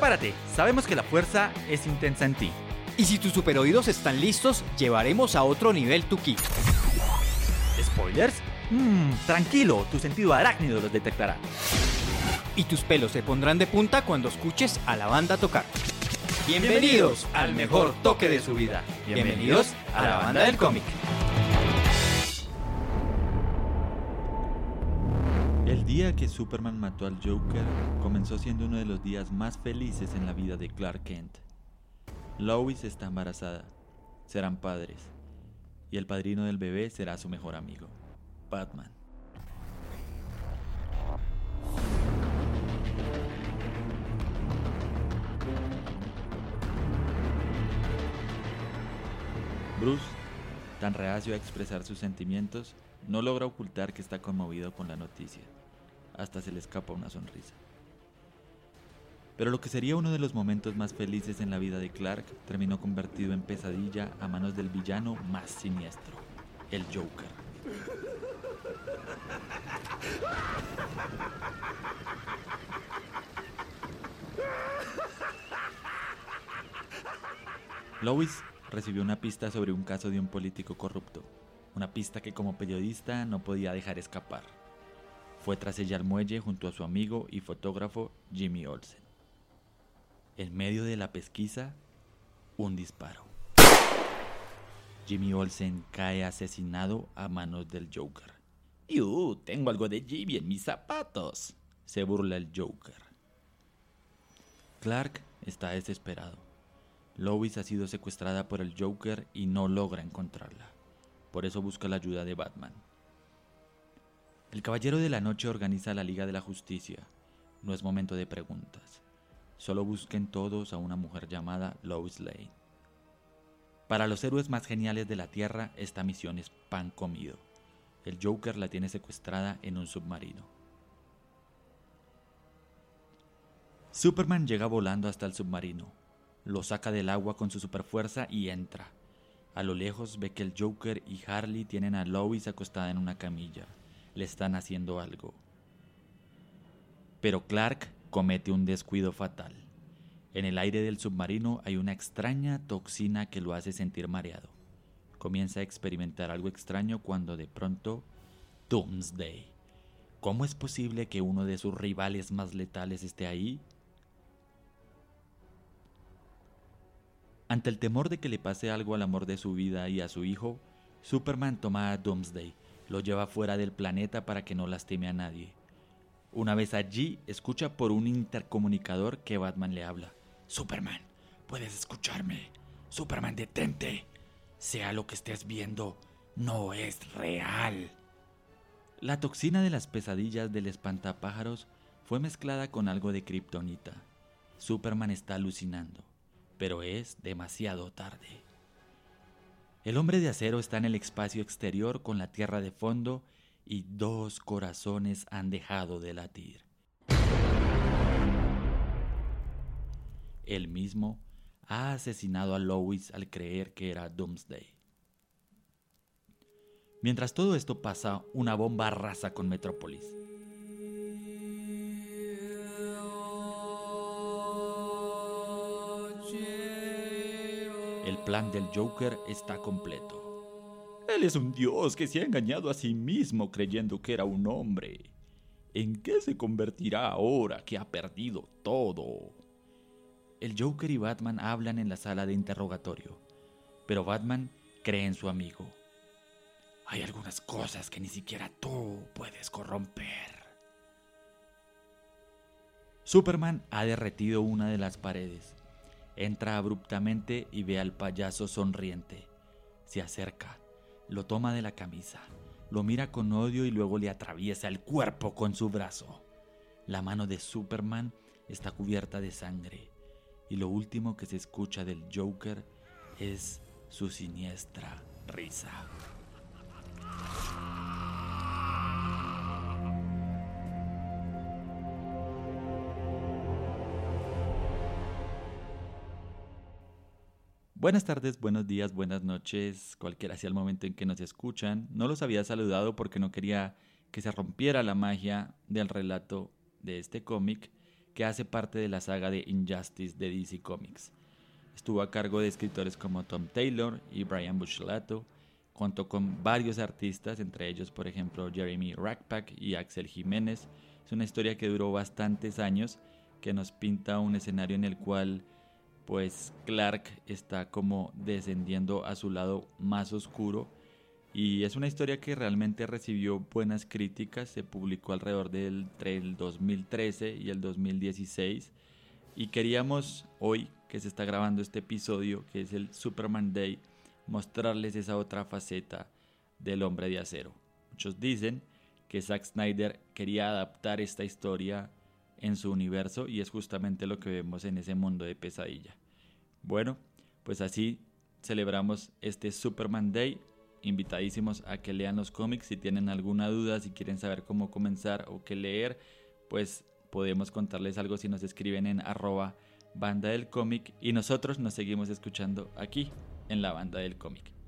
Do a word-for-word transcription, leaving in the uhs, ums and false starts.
Prepárate, sabemos que la fuerza es intensa en ti. Y si tus superoídos están listos, llevaremos a otro nivel tu ki. ¿Spoilers? Mmm, tranquilo, tu sentido arácnido los detectará. Y tus pelos se pondrán de punta cuando escuches a la banda tocar. Bienvenidos al mejor toque de su vida. Bienvenidos a la banda del cómic. El día que Superman mató al Joker comenzó siendo uno de los días más felices en la vida de Clark Kent. Lois está embarazada, serán padres, y el padrino del bebé será su mejor amigo, Batman. Bruce, tan reacio a expresar sus sentimientos, no logra ocultar que está conmovido con la noticia. Hasta se le escapa una sonrisa. Pero lo que sería uno de los momentos más felices en la vida de Clark terminó convertido en pesadilla a manos del villano más siniestro, el Joker. Lois recibió una pista sobre un caso de un político corrupto, una pista que como periodista no podía dejar escapar. Fue tras ella al muelle junto a su amigo y fotógrafo Jimmy Olsen. En medio de la pesquisa, un disparo. Jimmy Olsen cae asesinado a manos del Joker. ¡Yu! Tengo algo de Jimmy en mis zapatos, se burla el Joker. Clark está desesperado. Lois ha sido secuestrada por el Joker y no logra encontrarla. Por eso busca la ayuda de Batman. El Caballero de la Noche organiza la Liga de la Justicia. No es momento de preguntas. Solo busquen todos a una mujer llamada Lois Lane. Para los héroes más geniales de la Tierra, esta misión es pan comido. El Joker la tiene secuestrada en un submarino. Superman llega volando hasta el submarino. Lo saca del agua con su superfuerza y entra. A lo lejos ve que el Joker y Harley tienen a Lois acostada en una camilla. Le están haciendo algo. Pero Clark comete un descuido fatal. En el aire del submarino hay una extraña toxina que lo hace sentir mareado. Comienza a experimentar algo extraño cuando de pronto... Doomsday. ¿Cómo es posible que uno de sus rivales más letales esté ahí? Ante el temor de que le pase algo al amor de su vida y a su hijo, Superman toma a Doomsday, lo lleva fuera del planeta para que no lastime a nadie. Una vez allí, escucha por un intercomunicador que Batman le habla. Superman, puedes escucharme. Superman, detente. Sea lo que estés viendo, no es real. La toxina de las pesadillas del espantapájaros fue mezclada con algo de kriptonita. Superman está alucinando, pero es demasiado tarde. El hombre de acero está en el espacio exterior con la tierra de fondo y dos corazones han dejado de latir. Él mismo ha asesinado a Lois al creer que era Doomsday. Mientras todo esto pasa, una bomba arrasa con Metrópolis. El plan del Joker está completo. Él es un dios que se ha engañado a sí mismo creyendo que era un hombre. ¿En qué se convertirá ahora que ha perdido todo? El Joker y Batman hablan en la sala de interrogatorio, pero Batman cree en su amigo. Hay algunas cosas que ni siquiera tú puedes corromper. Superman ha derretido una de las paredes. Entra abruptamente y ve al payaso sonriente. Se acerca, lo toma de la camisa, lo mira con odio y luego le atraviesa el cuerpo con su brazo. La mano de Superman está cubierta de sangre y lo último que se escucha del Joker es su siniestra risa. Buenas tardes, buenos días, buenas noches, cualquiera sea el momento en que nos escuchan. No los había saludado porque no quería que se rompiera la magia del relato de este cómic que hace parte de la saga de Injustice de D C Comics. Estuvo a cargo de escritores como Tom Taylor y Brian Buccellato. Contó con varios artistas, entre ellos por ejemplo Jeremy Rackpack y Axel Jiménez. Es una historia que duró bastantes años, que nos pinta un escenario en el cual pues Clark está como descendiendo a su lado más oscuro, y es una historia que realmente recibió buenas críticas. Se publicó alrededor del entre el dos mil trece y el dos mil dieciséis, y queríamos hoy, que se está grabando este episodio, que es el Superman Day, mostrarles esa otra faceta del Hombre de Acero. Muchos dicen que Zack Snyder quería adaptar esta historia en su universo, y es justamente lo que vemos en ese mundo de pesadilla. Bueno, pues así celebramos este Superman Day. Invitadísimos a que lean los cómics. Si tienen alguna duda, si quieren saber cómo comenzar o qué leer, pues podemos contarles algo si nos escriben en arroba banda del cómic, y nosotros nos seguimos escuchando aquí en la Banda del Cómic.